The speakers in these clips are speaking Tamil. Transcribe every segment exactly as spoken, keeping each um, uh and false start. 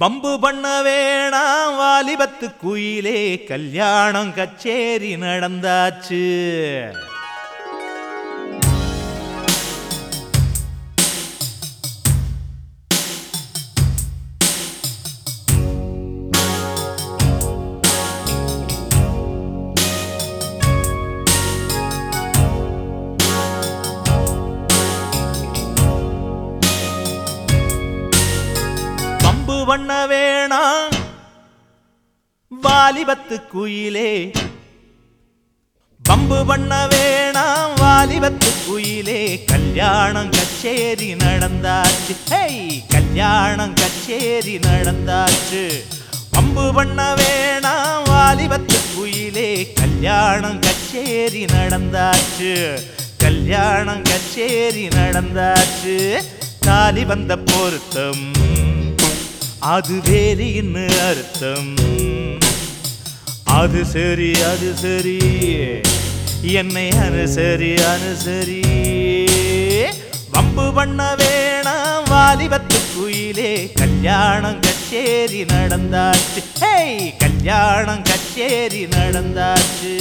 பம்பு பண்ண வேணாம் வாலிபத்து குயிலே, கல்யாணம் கச்சேரி நடந்தாச்சு. பம்பு பண்ண வேணாம் வாலிபத்து குயிலே, பம்பு பண்ண வேணாம் வாலிபத்து குயிலே, கல்யாணம் கச்சேரி நடந்தாச்சு. ஹேய், கல்யாணம் கச்சேரி நடந்தாச்சு. பம்பு பண்ண வேணாம் வாலிபத்து குயிலே, கல்யாணம் கச்சேரி நடந்தாச்சு. கல்யாணம் கச்சேரி நடந்தாச்சு. தாலி வந்த பொருத்தம் அது வேறு இன்னு அர்த்தம். அது சரி அது சரி என்னை அனுசரி அனுசரி. வம்பு பண்ண வேணாம் வாலிபத்து குயிலே, கல்யாணம் கச்சேரி நடந்தாச்சு. ஹேய், கல்யாணம் கச்சேரி நடந்தாச்சு.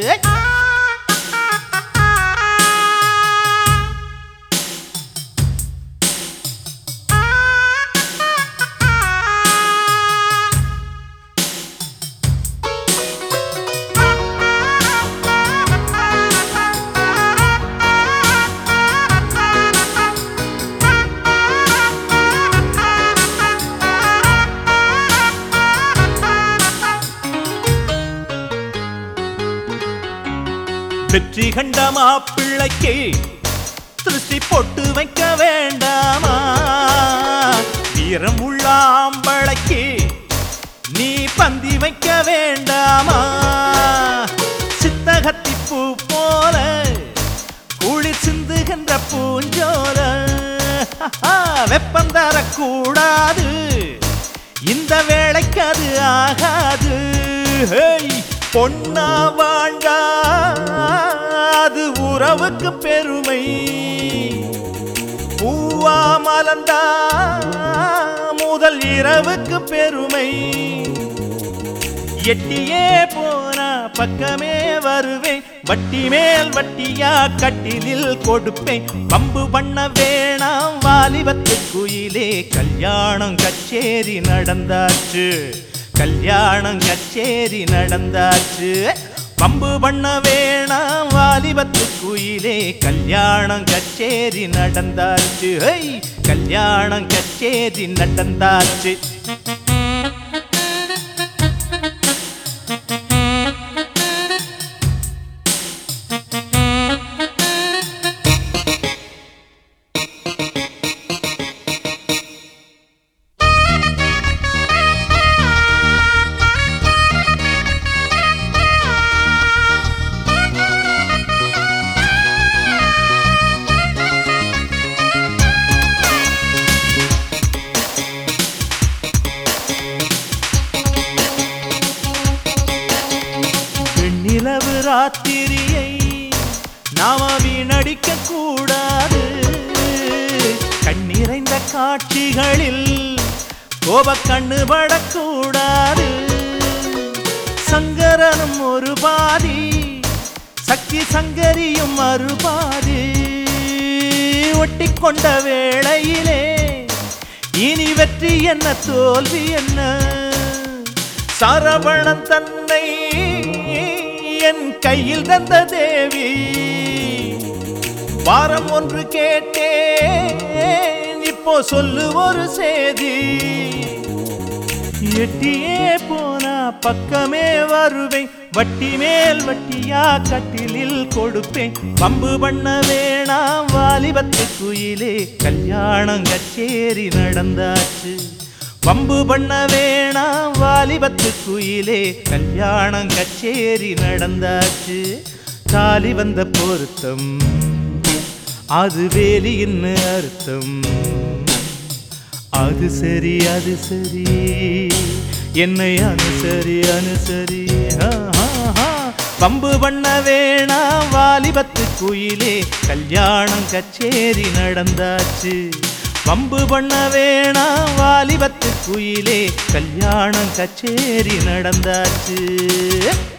வெற்றி கண்ட மாப்பிள்ளைக்கு திருஷ்டி போட்டு வைக்க வேண்டாமா? வீரம் உள்ள ஆம்பளைக்கு நீ பந்தி வைக்க வேண்டாமா? சித்தகத்தி பூ போல குளிர் சிந்துகின்ற பூஞ்சோல, வெப்பம் தரக்கூடாது இந்த வேளைக்கு அது ஆகாது. பொன்னா வாழ்ந்தா அது உறவுக்கு பெருமை, பூவா மலர்ந்தா முதல் இரவுக்கு பெருமை. எட்டியே போனா பக்கமே வருவேன், வட்டி மேல் வட்டியா கட்டிலில் கொடுப்பேன். பம்பு பண்ண வேணாம் வாலிபத்து குயிலே, கல்யாணம் கச்சேரி நடந்தாச்சு. கல்யாணம் கச்சேரி நடந்தாச்சு. பம்பு பண்ண வேணாம் வாலிபத்து குயிலே, கல்யாணம் கச்சேரி நடந்தாச்சு. ஹேய், கல்யாணம் கச்சேரி நடந்தாச்சு. நிலவு ராத்திரியை நாம வீணடிக்க கூடாது. கண்ணிறைந்த காட்சிகளில் கோப கண்ணு படக்கூடாது. சங்கரனும் ஒரு பாதி, சக்தி சங்கரியும் மறுபாதி. ஒட்டி கொண்ட வேளையிலே இனி வெற்றி என்ன தோல்வி என்ன? சரவணன் தன்னை என் கையில் தந்த தேவி, வாரம் ஒன்று கேட்டேன் இப்போ சொல்லு ஒரு சேதி. எட்டியே போனா பக்கமே வருவேன், வட்டி மேல் வட்டியா கட்டிலில் கொடுப்பேன். பம்பு பண்ண வேணாம் வாலிபத்து குயிலே, கல்யாணம் கச்சேரி நடந்தாச்சு. வம்பு பண்ண வேணாம் வாலிபத்து குயிலே, கல்யாணம் கச்சேரி நடந்தாச்சு. தாலி வந்த பொருத்தம் அது வேலி இன்னு அர்த்தம். அது சரி அது சரி என்னை அனுசரி அனுசரி. வம்பு பண்ண வேணாம் வாலிபத்து குயிலே, கல்யாணம் கச்சேரி நடந்தாச்சு. வம்பு பண்ண வேணாம் வாலிபத்து குயிலே கல்யாணம் கச்சேரி நடந்தாச்சு.